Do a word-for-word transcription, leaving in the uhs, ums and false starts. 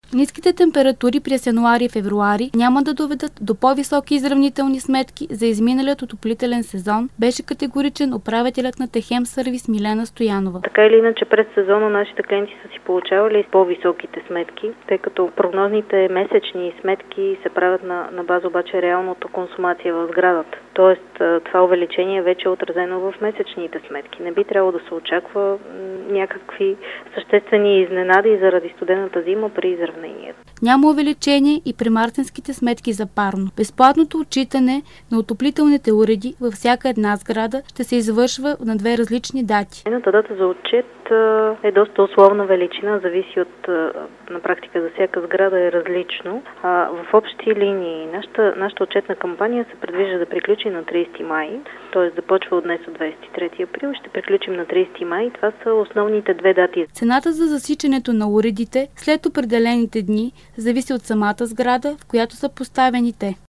Ниските температури през януари и февруари няма да доведат до по-високи изравнителни сметки за изминалият отоплителен сезон, беше категоричен управителят на Техем Сервис Милена Стоянова. Така или иначе през сезона нашите клиенти са си получавали по-високите сметки, тъй като прогнозните месечни сметки се правят на, на база обаче реалната консумация в сградата. Тоест това увеличение вече е отразено в месечните сметки. Не би трябвало да се очаква някакви съществени изненади заради студената зима при изравнението. Няма увеличение и при мартенските сметки за парно. Безплатното отчитане на отоплителните уреди във всяка една сграда ще се извършва на две различни дати. Едната дата за отчет е доста условна величина, зависи от, на практика за всяка сграда е различно. А, в общи линии нашата, нашата отчетна кампания се предвижда да приключи на тридесети май, т.е. започва от днес от двадесет и трети април, ще приключим на тридесети май. Това са основните две дати. Цената за засичането на уредите след определените дни зависи от самата сграда, в която са поставени те.